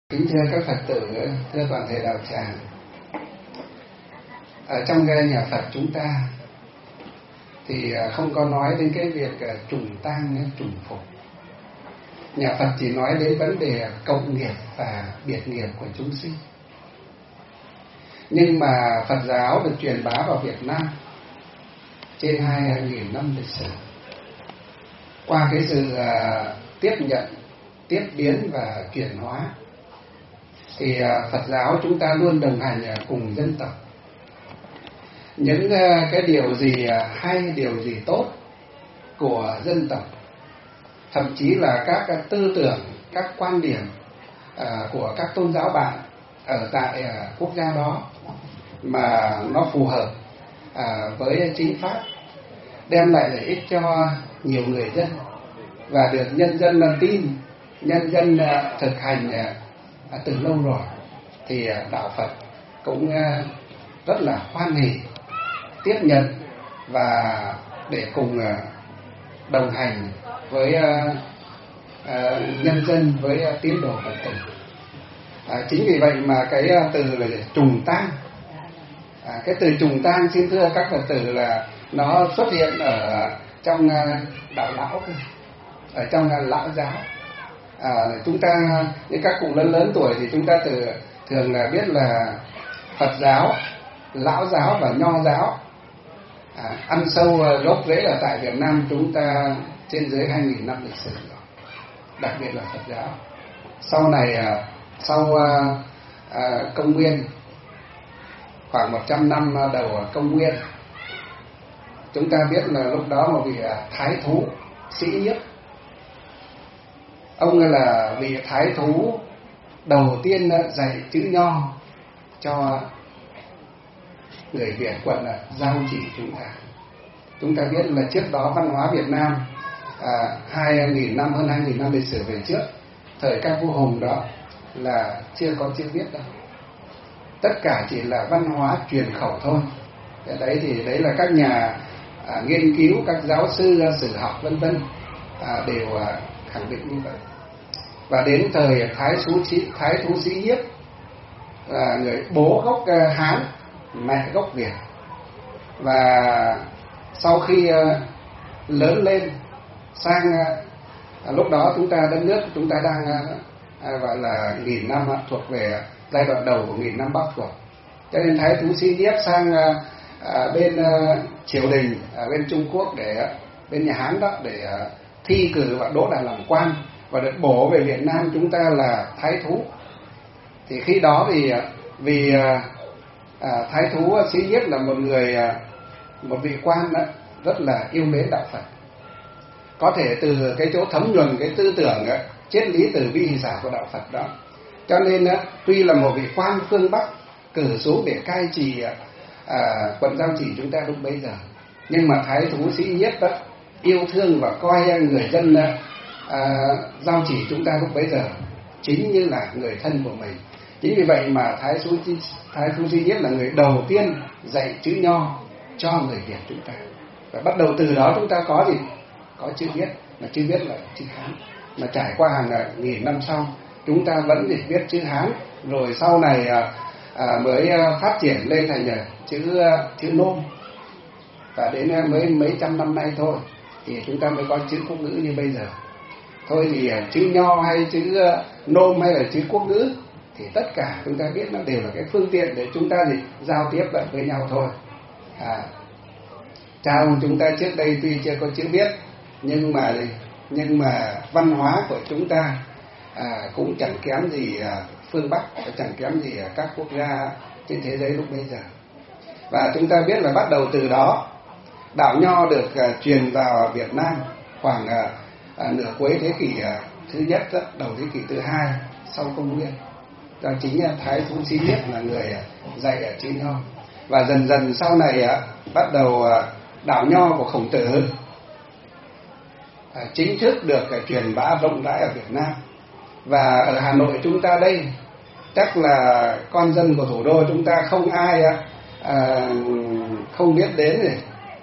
Kính thưa các Phật tử, thưa toàn thể đạo tràng. Ở trong cái nhà Phật chúng ta thì không có nói đến cái việc trùng tang, trùng phục. Nhà Phật chỉ nói đến vấn đề cộng nghiệp và biệt nghiệp của chúng sinh. Nhưng mà Phật giáo được truyền bá vào Việt Nam trên 2.000 năm lịch sử, qua cái sự tiếp nhận, tiếp biến và chuyển hóa, thì Phật giáo chúng ta luôn đồng hành cùng dân tộc. Những cái điều gì hay, điều gì tốt của dân tộc, thậm chí là các tư tưởng, các quan điểm của các tôn giáo bạn ở tại quốc gia đó mà nó phù hợp với chính pháp, đem lại lợi ích cho nhiều người dân và được nhân dân tin, nhân dân thực hành từ lâu rồi, thì đạo Phật cũng rất là hoan hỉ tiếp nhận và để cùng đồng hành với nhân dân, với tín đồ Phật tử. Chính vì vậy mà cái từ là trùng tang, cái từ trùng tang, xin thưa các Phật tử, là nó xuất hiện ở trong đạo lão, ở trong lão giáo. Chúng ta, những các cụ lớn tuổi thì chúng ta thường là biết là Phật giáo, lão giáo và nho giáo ăn sâu gốc rễ ở tại Việt Nam chúng ta trên dưới 2.000 năm lịch sử rồi. Đặc biệt là Phật giáo. Sau này, sau công nguyên, khoảng 100 năm đầu công nguyên, chúng ta biết là lúc đó một vị thái thú Sĩ Nhiếp, ông là vị thái thú đầu tiên dạy chữ nho cho người Việt quận Giao Chỉ chúng ta. Chúng ta biết là trước đó văn hóa Việt Nam 2.000 năm, hơn 2.000 năm lịch sử về trước, thời các vua Hùng đó là chưa có chữ viết đâu. Tất cả chỉ là văn hóa truyền khẩu thôi. Cái đấy thì đấy là các nhà nghiên cứu, các giáo sư sử học vân vân đều khẳng định như vậy. Và đến thời Thái thú Sĩ Nhiếp, là người bố gốc Hán, mẹ gốc Việt, và sau khi lớn lên sang lúc đó chúng ta, đất nước chúng ta đang gọi là 1.000 năm, thuộc về giai đoạn đầu của 1.000 năm Bắc thuộc, cho nên Thái thú Sĩ Nhiếp sang bên triều đình bên Trung Quốc, để bên nhà Hán đó, để thi cử và đỗ đạt làm quan và được bổ về Việt Nam chúng ta là thái thú. Thì khi đó thì vì thái thú Sĩ Nhiếp là một vị quan đó, rất là yêu mến đạo Phật, có thể từ cái chỗ thấm nhuần cái tư tưởng triết lý từ bi hỷ xả của đạo Phật đó, cho nên tuy là một vị quan phương Bắc cử xuống để cai trị quận Giao Chỉ chúng ta lúc bấy giờ, nhưng mà thái thú Sĩ Nhiếp đó yêu thương và coi người dân Giao Chỉ chúng ta lúc bấy giờ chính như là người thân của mình. Chính vì vậy mà Thái thú Sĩ Nhiếp là người đầu tiên dạy chữ nho cho người Việt chúng ta, và bắt đầu từ đó chúng ta có gì? Có chữ viết, mà chữ viết là chữ Hán, mà trải qua hàng nghìn năm sau chúng ta vẫn để viết chữ Hán, rồi sau này mới phát triển lên thành chữ Nôm, và đến mấy trăm năm nay thôi thì chúng ta mới có chữ quốc ngữ như bây giờ. Thôi thì chữ nho hay chữ Nôm hay là chữ quốc ngữ thì tất cả chúng ta biết nó đều là cái phương tiện để chúng ta giao tiếp với nhau thôi. Cha ông chúng ta trước đây tuy chưa có chữ viết, nhưng mà văn hóa của chúng ta cũng chẳng kém gì phương Bắc, chẳng kém gì các quốc gia trên thế giới lúc bây giờ. Và chúng ta biết là bắt đầu từ đó đạo nho được truyền vào Việt Nam khoảng nửa cuối thế kỷ thứ nhất, đầu thế kỷ thứ hai sau công nguyên. Đó chính là Thái thú Sĩ Nhiếp là người dạy chữ nho. Và dần dần sau này bắt đầu đạo nho của Khổng Tử chính thức được truyền bá rộng rãi ở Việt Nam. Và ở Hà Nội chúng ta đây, chắc là con dân của thủ đô chúng ta không ai không biết đến gì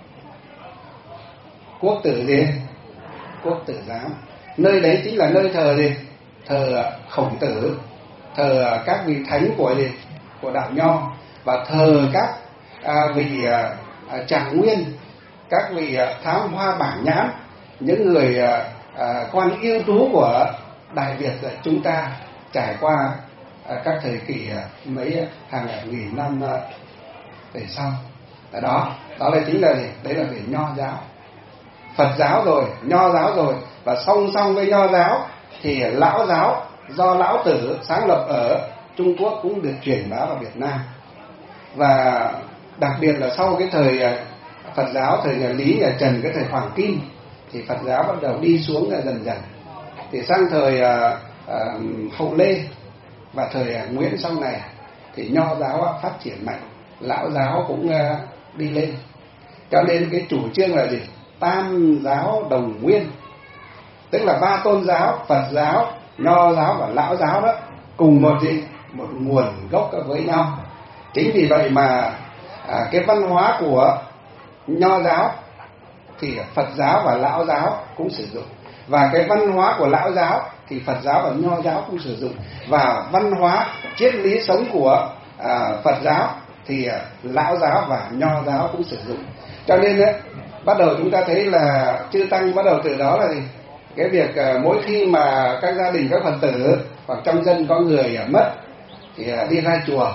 Quốc Tử gì? Quốc Tử Giám. Nơi đấy chính là nơi thờ gì? Thờ Khổng Tử, thờ các vị thánh của đạo Nho, và thờ các vị trạng nguyên, các vị thám hoa bảng nhãn, những người con ưu tú của Đại Việt chúng ta trải qua các thời kỳ mấy hàng nghìn năm về sau. Đó là chính là gì? Đấy là về Nho giáo. Phật giáo rồi, Nho giáo rồi, và song song với Nho giáo thì Lão giáo do Lão Tử sáng lập ở Trung Quốc cũng được truyền bá vào Việt Nam. Và đặc biệt là sau cái thời Phật giáo, thời nhà Lý, nhà Trần, cái thời Hoàng Kim, thì Phật giáo bắt đầu đi xuống dần dần. Thì sang thời Hậu Lê và thời Nguyễn sau này thì Nho giáo phát triển mạnh, Lão giáo cũng đi lên. Cho nên cái chủ trương là gì? Tam giáo đồng nguyên, tức là ba tôn giáo, Phật giáo, Nho giáo và Lão giáo đó cùng một nguồn gốc với nhau. Chính vì vậy mà cái văn hóa của Nho giáo thì Phật giáo và Lão giáo cũng sử dụng, và cái văn hóa của Lão giáo thì Phật giáo và Nho giáo cũng sử dụng, và văn hóa triết lý sống của Phật giáo thì Lão giáo và Nho giáo cũng sử dụng. Cho nên bắt đầu chúng ta thấy là chư tăng bắt đầu từ đó là gì? Cái việc mỗi khi mà các gia đình, các Phật tử hoặc trong dân có người mất thì đi ra chùa,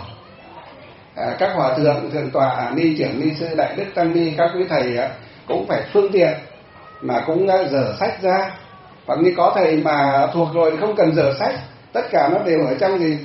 các hòa thượng, thượng tọa, ni trưởng, ni sư, đại đức, tăng ni, các quý thầy cũng phải phương tiện mà cũng dở sách ra, hoặc như có thầy mà thuộc rồi thì không cần dở sách, tất cả nó đều ở trong gì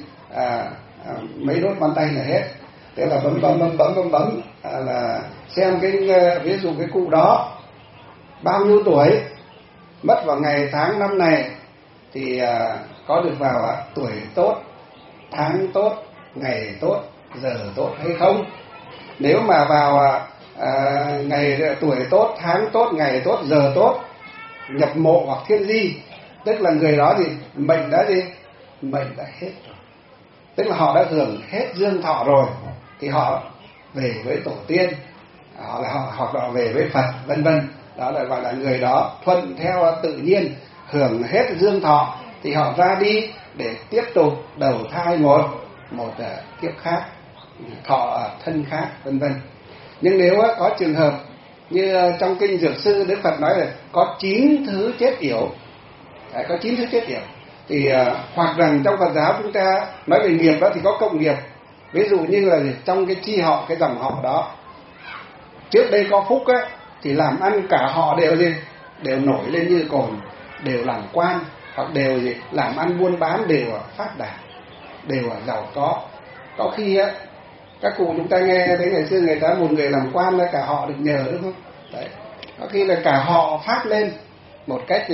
mấy đốt bàn tay là hết. Thế là bấm là xem cái ví dụ cái cụ đó bao nhiêu tuổi, mất vào ngày tháng năm này thì có được vào tuổi tốt, tháng tốt, ngày tốt, giờ tốt hay không. Nếu mà vào ngày tuổi tốt, tháng tốt, ngày tốt, giờ tốt, nhập mộ hoặc thiên di, tức là người đó thì mệnh đã hết rồi, tức là họ đã hưởng hết dương thọ rồi, thì họ về với tổ tiên, hoặc là về với Phật, vân vân. Đó là gọi là người đó thuận theo tự nhiên, hưởng hết dương thọ thì họ ra đi để tiếp tục đầu thai một kiếp khác, thọ ở thân khác, vân vân. Nhưng nếu có trường hợp như trong kinh Dược Sư, Đức Phật nói là có 9 thứ chết yểu, có 9 thứ chết yểu, thì hoặc rằng trong Phật giáo chúng ta nói về nghiệp đó thì có cộng nghiệp. Ví dụ như là trong cái chi họ, cái dòng họ đó trước đây có phúc á, thì làm ăn cả họ đều nổi lên như cồn, đều làm quan, hoặc đều làm ăn buôn bán đều phát đạt, đều giàu có. Có khi á, các cụ chúng ta nghe thấy ngày xưa người ta một người làm quan là cả họ được nhờ, đúng không? Đấy. Có khi là cả họ phát lên một cách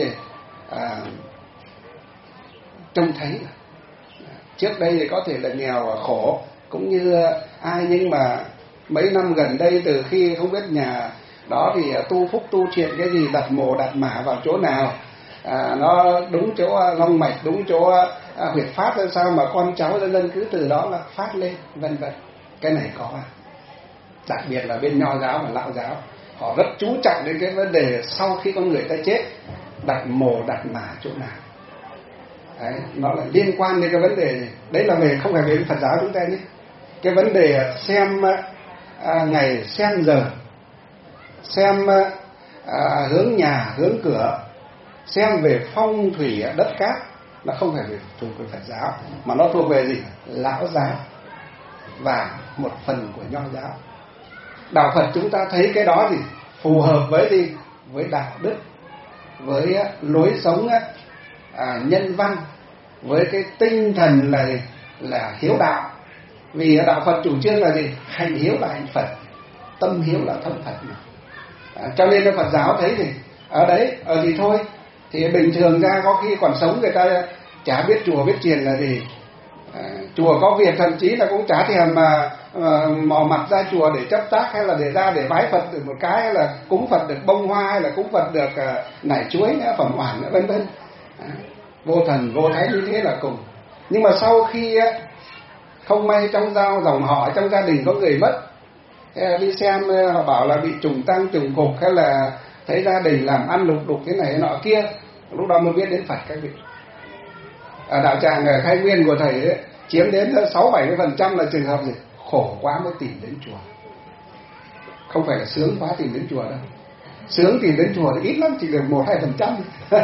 trông thấy. Trước đây thì có thể là nghèo khổ cũng như ai, nhưng mà mấy năm gần đây từ khi không biết nhà đó thì tu phúc tu triện cái gì, đặt mồ đặt mả vào chỗ nào, nó đúng chỗ long mạch, đúng chỗ huyệt phát ra sao mà con cháu dân cứ từ đó là phát lên, vân vân. Cái này có, đặc biệt là bên Nho giáo và Lão giáo, họ rất chú trọng đến cái vấn đề sau khi con người ta chết đặt mồ đặt mả chỗ nào. Đấy, nó là liên quan đến cái vấn đề này. Đấy là về, không phải về Phật giáo chúng ta nhé. Cái vấn đề xem ngày, xem giờ, xem hướng nhà, hướng cửa, xem về phong thủy đất cát, nó không phải về thuộc về Phật giáo, mà nó thuộc về gì? Lão giáo và một phần của Nho giáo. Đạo Phật chúng ta thấy cái đó thì phù hợp với gì? Với đạo đức, với lối sống nhân văn, với cái tinh thần là hiếu đạo. Vì đạo Phật chủ trương là gì? Hành hiếu là hành Phật, tâm hiếu là thân Phật mà. Cho nên Phật giáo thấy thì ở đấy, ở gì thôi, thì bình thường ra có khi còn sống người ta chả biết chùa biết chiền là gì. Chùa có việc thậm chí là cũng chả thèm mà mò mặt ra chùa để chấp tác, hay là để ra để bái Phật được một cái, hay là cúng Phật được bông hoa, hay là cúng Phật được nải chuối nữa, phẩm oản nữa, vân vân. Vô thần vô thánh như thế là cùng. Nhưng mà sau khi không may trong dòng họ, trong gia đình có người mất, đi xem họ bảo là bị trùng tăng trùng cục, hay là thấy gia đình làm ăn lục đục thế này nọ kia, lúc đó mới biết đến Phật các vị. ở đạo tràng ở Khai Nguyên của thầy ấy, chiếm đến 60-70% là trường hợp gì khổ quá mới tìm đến chùa, không phải là sướng quá tìm đến chùa đâu. Sướng tìm đến chùa thì ít lắm, chỉ được 1-2%.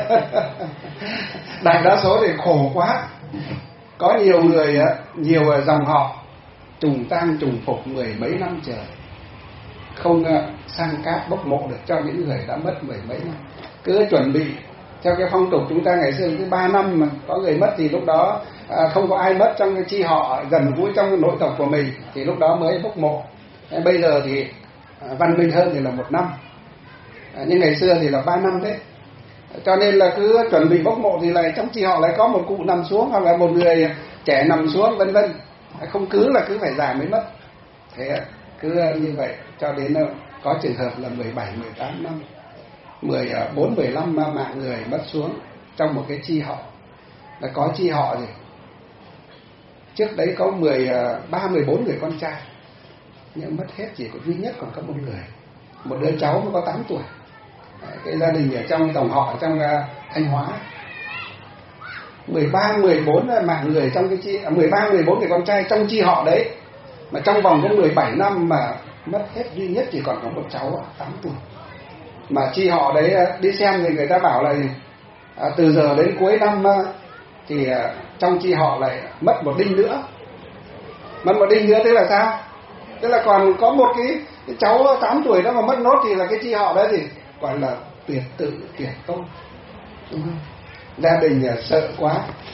Đại đa số thì khổ quá. Có nhiều người, nhiều dòng họ trùng tang trùng phục 10 mấy năm trời, không sang cát bốc mộ được cho những người đã mất 10 mấy năm. Cứ chuẩn bị theo cái phong tục chúng ta ngày xưa, cứ 3 năm mà có người mất thì lúc đó không có ai mất trong cái chi họ gần gũi trong cái nội tộc của mình thì lúc đó mới bốc mộ. Bây giờ thì văn minh hơn thì là 1 năm, nhưng ngày xưa thì là 3 năm đấy. Cho nên là cứ chuẩn bị bốc mộ thì lại trong chi họ lại có một cụ nằm xuống, hoặc là một người trẻ nằm xuống, vân vân. Không cứ là cứ phải già mới mất. Thế cứ như vậy cho đến có trường hợp là 17-18 năm, 14-15 mạng người mất xuống trong một cái chi họ. Là có chi họ gì trước đấy có 13-14 người con trai, nhưng mất hết chỉ có duy nhất còn có một người, một đứa cháu mới có 8 tuổi. Cái gia đình ở trong dòng họ trong Thanh Hóa, 13-14 mạng người trong cái chi, 13-14 người con trai trong chi họ đấy, mà trong vòng có 17 năm mà mất hết duy nhất chỉ còn có một cháu 8 tuổi. Mà chi họ đấy đi xem thì người ta bảo là từ giờ đến cuối năm thì trong chi họ lại mất một đinh nữa. Mất một đinh nữa tức là sao? Tức là còn có một cái cháu 8 tuổi đó mà mất nốt thì là cái chi họ đấy thì gọi là tuyệt tự tuyệt tôn. Đúng không? Gia đình sợ quá,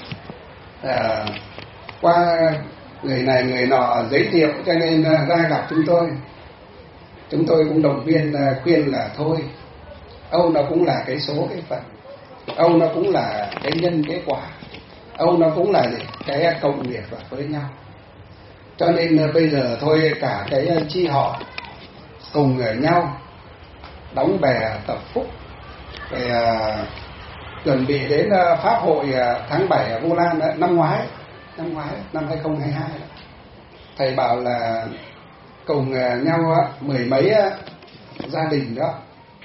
qua người này người nọ giới thiệu cho nên ra gặp chúng tôi. Chúng tôi cũng động viên khuyên là thôi, Âu nó cũng là cái số cái phận, Âu nó cũng là cái nhân cái quả, Âu nó cũng là cái cộng nghiệp với nhau. Cho nên bây giờ thôi cả cái chi họ cùng ở nhau đóng bè tập phúc, để chuẩn bị đến pháp hội tháng 7 ở Vu Lan năm ngoái năm 2022. Thầy bảo là cùng nhau 10 mấy gia đình đó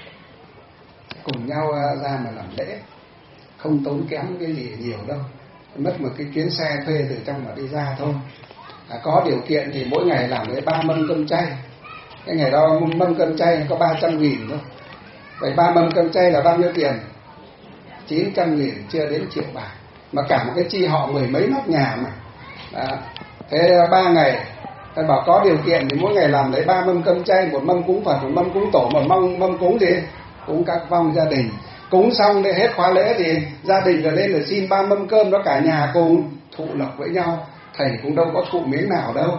cùng nhau ra mà làm lễ, không tốn kém cái gì nhiều đâu, mất một cái chuyến xe thuê từ trong mà đi ra thôi. Có điều kiện thì mỗi ngày làm với 3 mâm cơm chay. Cái ngày đó mâm cơm chay có 300.000 thôi. Vậy 3 mâm cơm chay là bao nhiêu tiền? 900.000, chưa đến 1 triệu bạc. Mà cả một cái chi họ 10 mấy nóc nhà mà. Đó. Thế 3 ngày, thầy bảo có điều kiện thì mỗi ngày làm lấy 3 mâm cơm chay, 1 mâm cúng Phật, 1 mâm cúng tổ, 1 mâm cúng gì? Cúng các vong gia đình. Cúng xong để hết khóa lễ thì gia đình rồi lên là xin 3 mâm cơm đó, cả nhà cùng thụ lộc với nhau. Thầy cũng đâu có thụ miếng nào đâu.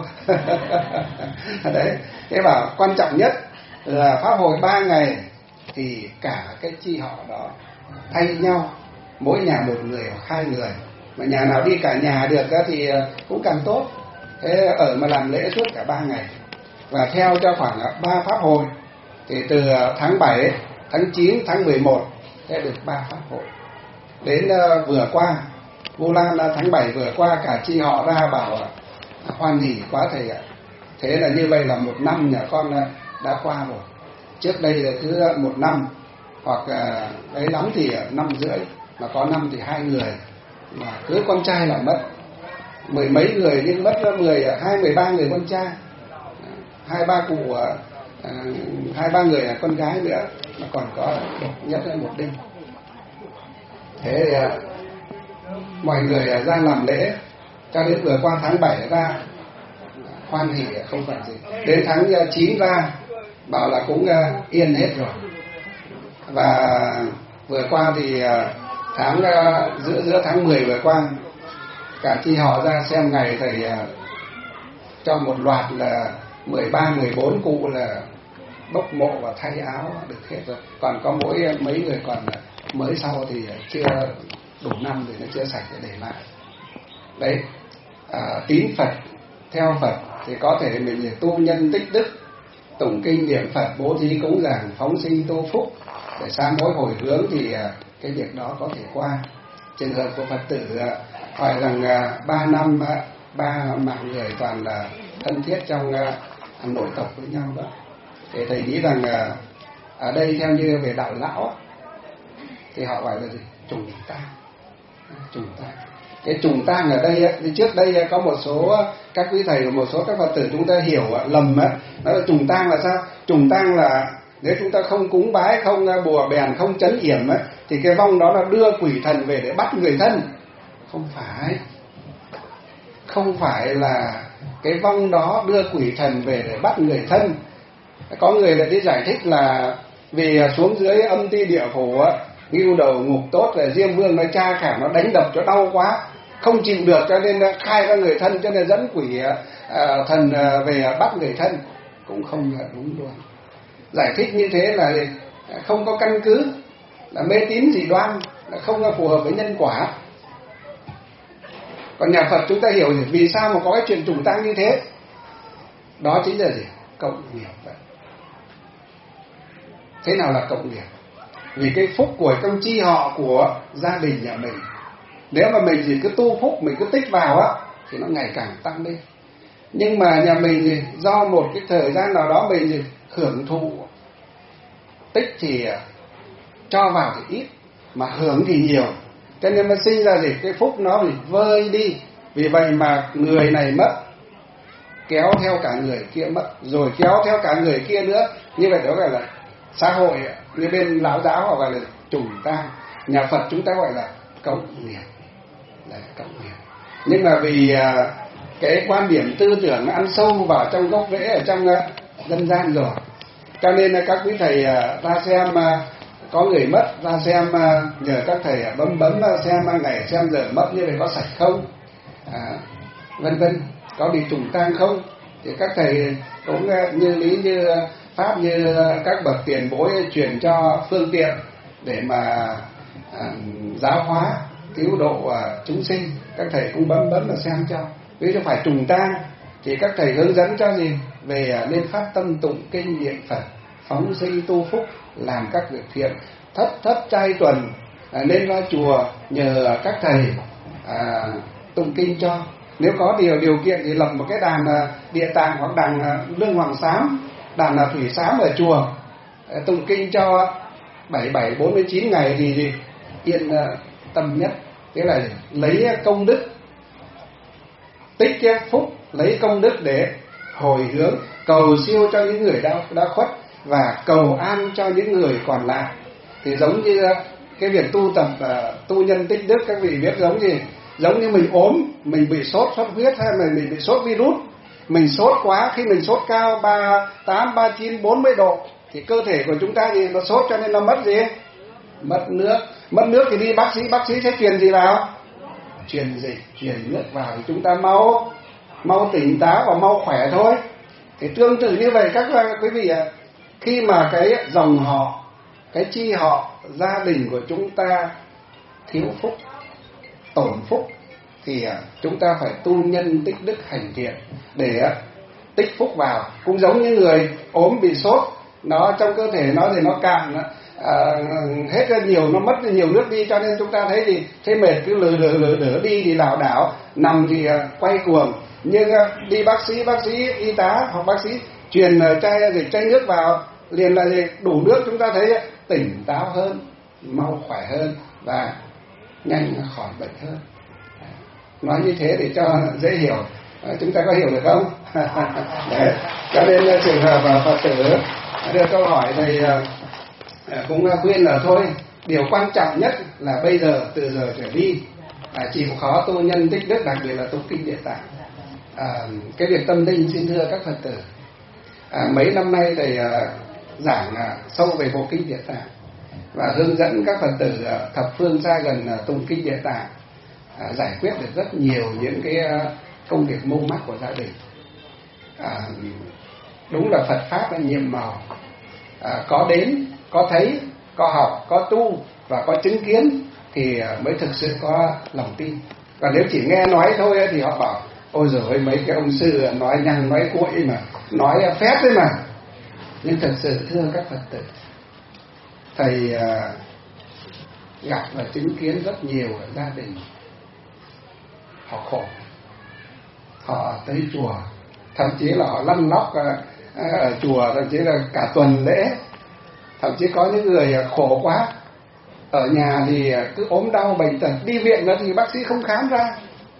Đấy, thế bảo quan trọng nhất là pháp hội 3 ngày thì cả cái chi họ đó thay nhau, mỗi nhà 1 người hoặc 2 người, mà nhà nào đi cả nhà được thì cũng càng tốt. Thế ở mà làm lễ suốt cả 3 ngày, và theo cho khoảng 3 pháp hội, thì từ tháng 7, tháng 9, tháng 11 sẽ được 3 pháp hội. Đến vừa qua Vu Lan tháng 7 vừa qua, cả chi họ ra bảo hoan hỉ quá thầy ạ. Thế là như vậy là 1 năm nhà con đã qua rồi. Trước đây là cứ 1 năm, hoặc đấy lắm thì 1,5 năm, mà có năm thì 2 người, mà cứ con trai là mất 10 mấy người, nhưng mất 13 người con trai, 2-3 cụ, 2-3 người là con gái nữa, mà còn có nhất là 1 đinh. Thế thì mọi người ra làm lễ, cho đến vừa qua tháng 7 ra hoan hỉ không còn gì. Đến tháng 9 ra bảo là cũng yên hết rồi. Và vừa qua thì tháng giữa tháng 10 vừa qua, cả chi họ ra xem ngày thầy cho một loạt là 13-14 cụ là bốc mộ và thay áo được hết rồi. Còn có mấy người còn mới sau thì chưa đủ năm thì nó chưa sạch để lại. Đấy, tín Phật, theo Phật thì có thể mình tu nhân tích đức, tụng kinh niệm Phật, bố thí cúng dường, phóng sinh tu phúc để sám hối hồi hướng thì cái việc đó có thể qua. Trường hợp của Phật tử hỏi rằng 3 năm 3 mạng người toàn là thân thiết trong nội tộc với nhau đó, thì thầy nghĩ rằng ở đây theo như về đạo lão thì họ gọi là gì? Trùng tang. Cái trùng tang ở đây thì trước đây có một số các quý thầy và một số các Phật tử chúng ta hiểu lầm đó là trùng tang là sao? Trùng tang là nếu chúng ta không cúng bái, không bùa bèn, không trấn yểm thì cái vong đó là đưa quỷ thần về để bắt người thân. Không phải là cái vong đó đưa quỷ thần về để bắt người thân. Có người lại đi giải thích là vì xuống dưới âm ti địa phủ ngưu đầu ngục tốt, là Diêm Vương nó tra khảo, nó đánh đập cho đau quá, không chịu được cho nên khai ra người thân, cho nên dẫn quỷ thần về bắt người thân. Cũng không là đúng luôn. Giải thích như thế là không có căn cứ, là mê tín dị đoan, là không phù hợp với nhân quả. Còn nhà Phật chúng ta hiểu vì sao mà có cái chuyện trùng tang như thế. Đó chính là gì? Cộng nghiệp vậy. Thế nào là cộng nghiệp? Vì cái phúc của trong chi họ của gia đình nhà mình, nếu mà mình chỉ cứ tu phúc, mình cứ tích vào thì nó ngày càng tăng lên. Nhưng mà nhà mình thì do một cái thời gian nào đó mình thì hưởng thụ, tích thì cho vào thì ít, mà hưởng thì nhiều, cho nên nó sinh ra gì? Cái phúc nó bị vơi đi. Vì vậy mà người này mất, kéo theo cả người kia mất, rồi kéo theo cả người kia nữa. Như vậy đó gọi là xã hội, như bên lão giáo họ gọi là trùng tang. Nhà Phật chúng ta gọi là cộng nghiệp. Đấy, cộng nghiệp. Nhưng mà vì cái quan điểm tư tưởng nó ăn sâu vào trong gốc rễ ở trong dân gian rồi, cho nên là các quý thầy ra xem có người mất, ra xem nhờ các thầy bấm xem ngày xem giờ mất như vậy có sạch không, vân vân, có bị trùng tang không. Thì các thầy cũng như lý như pháp, như các bậc tiền bối truyền cho phương tiện để mà giáo hóa cứu độ chúng sinh. Các thầy cũng bấm mà xem cho. Nếu phải trùng tang thì các thầy hướng dẫn cho gì? Về nên phát tâm tụng kinh niệm Phật, phóng sinh tu phúc, làm các việc thiện, thất trai tuần, nên ra chùa nhờ các thầy tụng kinh cho. Nếu có điều kiện thì lập một cái đàn địa tạng hoặc đàn lương hoàng xám, đàn thủy xám ở chùa, tụng kinh cho 47-49 ngày thì yên tâm nhất. Thế là lấy công đức, tích phúc, lấy công đức để hồi hướng cầu siêu cho những người đã khuất và cầu an cho những người còn lại. Thì giống như cái việc tu tập tu nhân tích đức, các vị biết giống gì? Giống như mình ốm, mình bị sốt xuất huyết hay là mình bị sốt virus, mình sốt quá, khi mình sốt cao 38, 39, 40 độ thì cơ thể của chúng ta thì nó sốt cho nên nó mất gì? Mất nước thì đi bác sĩ sẽ truyền gì vào? Truyền dịch, truyền nước vào thì chúng ta mau tỉnh táo và mau khỏe thôi. Thì tương tự như vậy các quý vị khi mà cái dòng họ, cái chi họ, gia đình của chúng ta thiếu phúc, tổn phúc thì chúng ta phải tu nhân tích đức hành thiện để tích phúc vào. Cũng giống như người ốm bị sốt, nó trong cơ thể nó thì nó cạn hết ra nhiều, nó mất nhiều nước đi, cho nên chúng ta thấy thì thấy mệt cứ lử đi thì lảo đảo, nằm thì quay cuồng. Nhưng đi bác sĩ y tá hoặc bác sĩ truyền chai nước vào liền là đủ nước, chúng ta thấy tỉnh táo hơn, mau khỏe hơn và nhanh khỏi bệnh hơn. Nói như thế để cho dễ hiểu, chúng ta có hiểu được không? Đấy. Cho nên trường hợp Phật tử đưa câu hỏi thầy cũng khuyên là thôi, điều quan trọng nhất là bây giờ từ giờ trở đi chịu khó tu nhân tích đức, đặc biệt là tu kinh Địa Tạng. Cái việc tâm linh xin thưa các Phật tử, mấy năm nay thầy giảng sâu về bộ kinh Địa Tạng và hướng dẫn các Phật tử thập phương xa gần tụng kinh Địa Tạng, giải quyết được rất nhiều những cái công việc mâu mắc của gia đình. Đúng là Phật pháp là nhiệm màu, có đến, có thấy, có học, có tu và có chứng kiến thì mới thực sự có lòng tin. Còn nếu chỉ nghe nói thôi thì họ bảo ôi giời ơi, mấy cái ông sư nói nhằng nói cuội mà, nói phép đấy mà. Nhưng thật sự thưa các Phật tử, thầy gặp và chứng kiến rất nhiều gia đình họ khổ, họ tới chùa, thậm chí là họ lăn lóc ở chùa, thậm chí là cả tuần lễ, thậm chí có những người khổ quá ở nhà thì cứ ốm đau bệnh tật, đi viện thì bác sĩ không khám ra,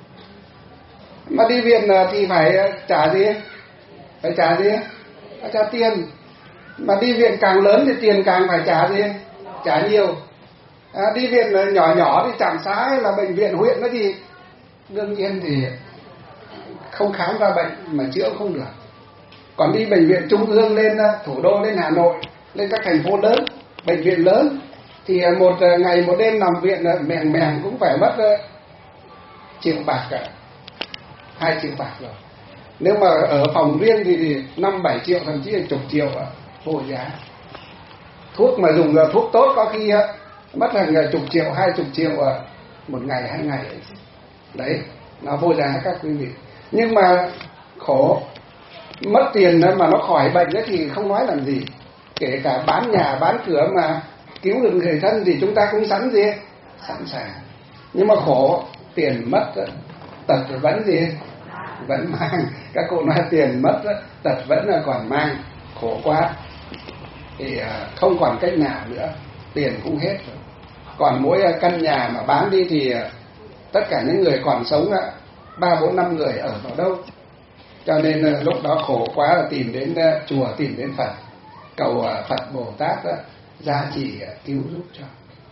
mà đi viện thì phải trả gì? Phải trả gì? Phải trả tiền. Mà đi viện càng lớn thì tiền càng phải trả gì? Trả nhiều. Đi viện nhỏ nhỏ thì trạm xá hay là bệnh viện huyện thì đương nhiên thì không khám ra bệnh mà chữa không được. Còn đi bệnh viện trung ương lên thủ đô, lên Hà Nội, lên các thành phố lớn, bệnh viện lớn thì một ngày một đêm nằm viện mèng cũng phải mất triệu bạc cả, 2 triệu bạc rồi. Nếu mà ở phòng riêng thì 5-7 triệu, thậm chí là chục triệu vô giá. Thuốc mà dùng thuốc tốt có khi mất hàng chục triệu, 20 triệu một ngày 2 ngày đấy, nó vô giá các quý vị. Nhưng mà khổ, mất tiền mà nó khỏi bệnh thì không nói làm gì. Kể cả bán nhà bán cửa mà cứu được người thân thì chúng ta cũng sẵn sàng. Nhưng mà khổ, tiền mất tật vẫn vẫn mang. Các cụ nói tiền mất tật vẫn là còn mang, khổ quá. Thì không còn cách nào nữa, tiền cũng hết rồi. Còn mỗi căn nhà mà bán đi thì tất cả những người còn sống 3-4-5 người ở vào đâu. Cho nên lúc đó khổ quá là tìm đến chùa, tìm đến Phật, cầu Phật Bồ Tát gia trì cứu giúp cho.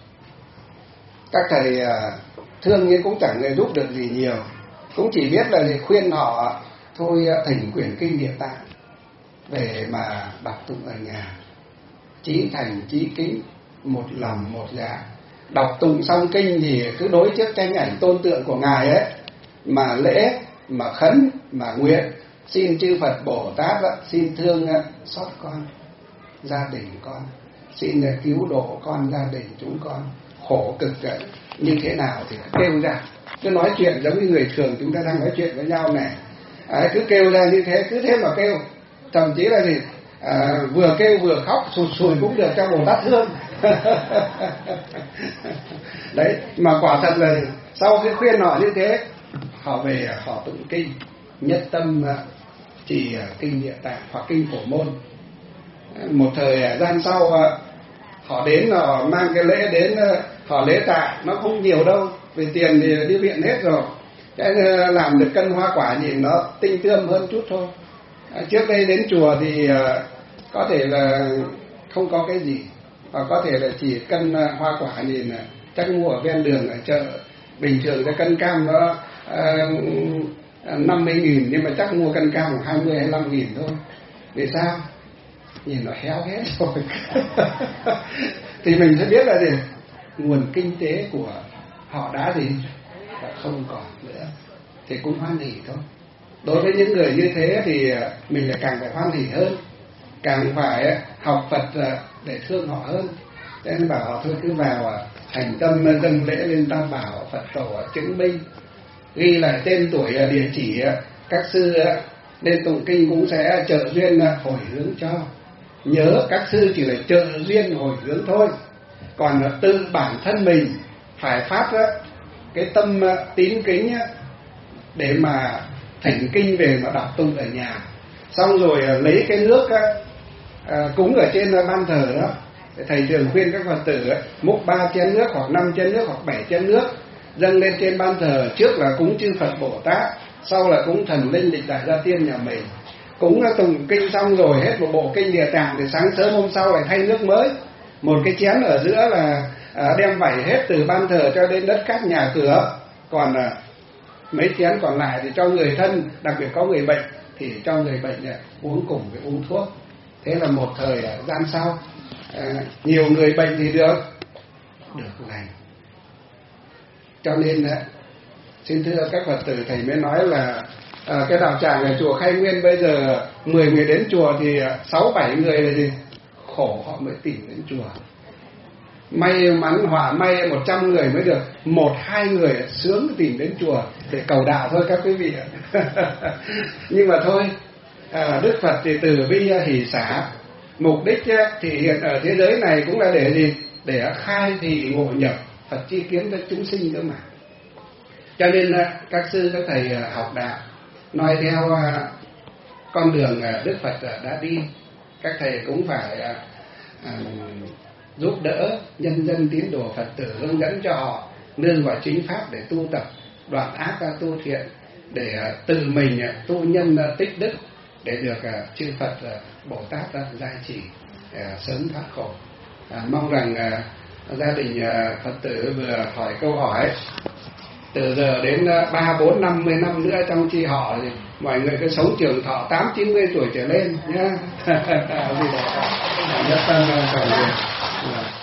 Các thầy thương nhưng cũng chẳng giúp được gì nhiều, cũng chỉ biết là khuyên họ thôi thỉnh quyển kinh Địa Tạng về mà đọc tụng ở nhà, chí thành chí kính, một lòng một dạ. Đọc tụng xong kinh thì cứ đối trước tranh ảnh tôn tượng của ngài ấy mà lễ, mà khấn, mà nguyện, xin chư Phật Bồ Tát xin thương xót con, gia đình con, xin cứu độ con, gia đình chúng con khổ cực như thế nào thì kêu ra. Cứ nói chuyện giống như người thường chúng ta đang nói chuyện với nhau này, cứ kêu ra như thế, cứ thế mà kêu. Thậm chí là vừa kêu vừa khóc sụt sùi cũng được cho Bồ Tát thương. Đấy, mà quả thật là sau khi khuyên họ như thế, họ về họ tụng kinh, nhất tâm trì kinh Địa Tạng hoặc kinh Phổ Môn. Một thời gian sau họ đến, họ mang cái lễ đến, họ lễ tạ, nó không nhiều đâu, vì tiền thì đi viện hết rồi. Cái làm được cân hoa quả nhìn nó tinh tươm hơn chút thôi. Trước đây đến chùa thì có thể là không có cái gì, hoặc có thể là chỉ cân hoa quả nhìn chắc mua ở ven đường ở chợ. Bình thường cái cân cam nó 50.000, nhưng mà chắc mua cân cam 20-25.000 thôi. Vì sao? Nhìn nó héo hết rồi. Thì mình sẽ biết là nguồn kinh tế của họ đã không còn nữa, thì cũng hoan hỉ thôi. Đối với những người như thế thì mình lại càng phải hoan hỉ hơn, càng phải học Phật để thương họ hơn. Cho nên bảo họ thôi cứ vào thành tâm dâng lễ lên Tam Bảo, Phật tổ chứng minh, ghi lại tên tuổi, địa chỉ, các sư lên tụng kinh cũng sẽ trợ duyên hồi hướng cho. Nhớ các sư chỉ là trợ duyên hồi hướng thôi, còn tự bản thân mình phải phát cái tâm tín kính để mà thỉnh kinh về mà đọc tụng ở nhà. Xong rồi lấy cái nước cúng ở trên ban thờ đó. Thầy thường khuyên các Phật tử múc 3 chén nước hoặc 5 chén nước hoặc 7 chén nước dâng lên trên ban thờ. Trước là cúng chư Phật Bồ Tát, sau là cúng thần linh Lịch Đại Gia Tiên nhà mình. Cúng tụng kinh xong rồi hết một bộ kinh Địa Tạng thì sáng sớm hôm sau lại thay nước mới. Một cái chén ở giữa là đem vẩy hết từ ban thờ cho đến đất cát nhà cửa. Còn mấy chén còn lại thì cho người thân, đặc biệt có người bệnh thì cho người bệnh uống cùng với uống thuốc. Thế là một thời gian sau, nhiều người bệnh thì được lành. Cho nên xin thưa các Phật tử, thầy mới nói là cái đạo tràng ở chùa Khai Nguyên bây giờ 10 người đến chùa thì 6-7 người là khổ họ mới tìm đến chùa. May mắn họa may 100 người mới được 1-2 người sướng tìm đến chùa để cầu đạo thôi các quý vị. Nhưng mà thôi, Đức Phật thì từ bi hỷ xả, mục đích thì hiện ở thế giới này cũng là để gì? Để khai thị ngộ nhập, Phật chi kiến cho chúng sinh nữa mà. Cho nên các sư các thầy học đạo nói theo con đường Đức Phật đã đi, các thầy cũng phải giúp đỡ nhân dân tín đồ Phật tử, hướng dẫn cho họ nương vào chính pháp để tu tập, đoạn ác ra tu thiện, để tự mình tu nhân tích đức, để được chư Phật Bồ Tát gia trì sớm thoát khổ. Mong rằng gia đình Phật tử vừa hỏi câu hỏi, từ giờ đến 3, 4, 50 năm nữa trong chi họ thì mọi người cứ sống trường thọ 8, 90 tuổi trở lên nhé. Nhất tâm cầu nguyện.